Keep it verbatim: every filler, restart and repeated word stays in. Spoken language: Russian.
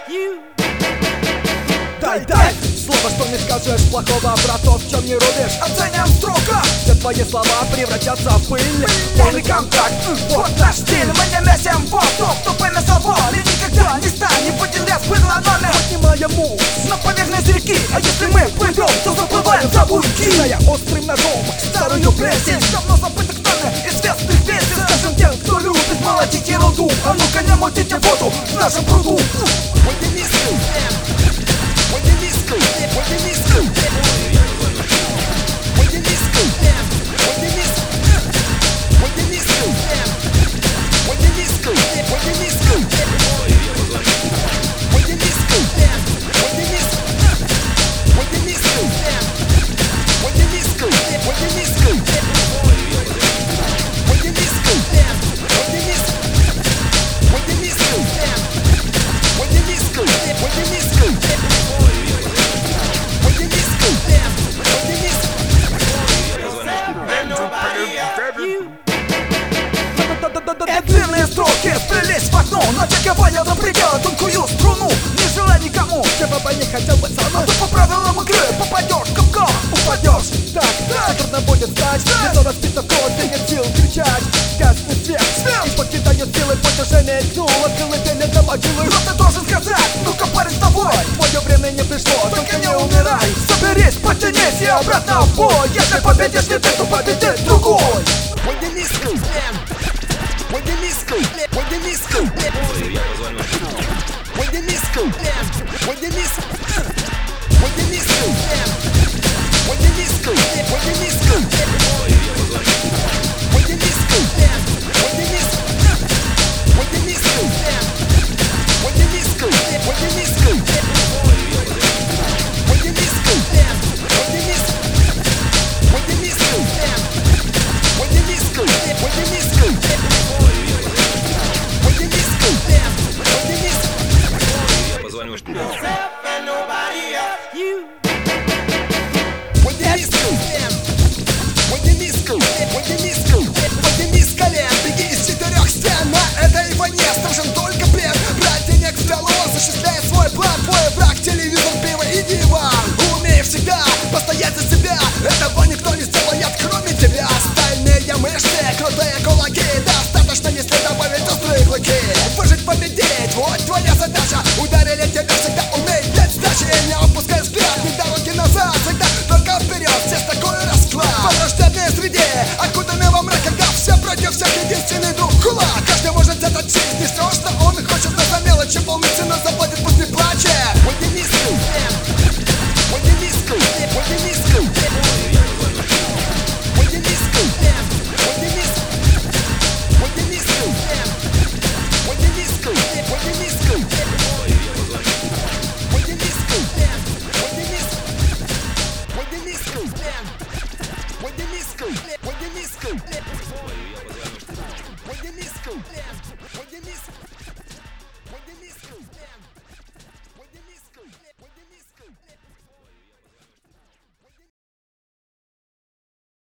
Дай, дай слово, что не скажешь плохого, братов, в чем не рубишь. Оценим строго. Все твои слова превратятся в пыль. Полный контакт, вот наш стиль. Мы не месим в топ тупыми словами. Никогда не станем поделять было номер. Поднимая мув на поверхность реки. А если мы плывем, то заплываем за буйки. Зная острым ножом старую песню, давно забытых нами известных песен. Скажем тем, кто любит молотить ерунду. А ну-ка не мутите воду в нашем пруду. Длинные строки сплелись в окно, натягивая до предела тонкую струну. Не желай никому, чтобы бы не хотел быть со мной. а то по правилам игры попадешь в капкан. Упадешь, так, так, трудно будет встать. Лицо разбито в кровь, и нет сил кричать. Гаснет свет, и покидают силы. Путь уже мелькнул, открыл и пелен до могилы. Но ты должен сказать, ну-ка парень с тобой. Твое время не пришло, только не умирай. Соберись, потянись и обратно в бой. Если победишь не ты, то победит другой. When you miss school, when you miss school, when you miss school, when you miss, when you miss school, when you miss school, when you miss school, when you miss school, when you miss, when you miss school, when you miss school, when you miss school, when you miss school, when you miss, when you miss school, when you miss school, when you miss school. Я позвоню, что...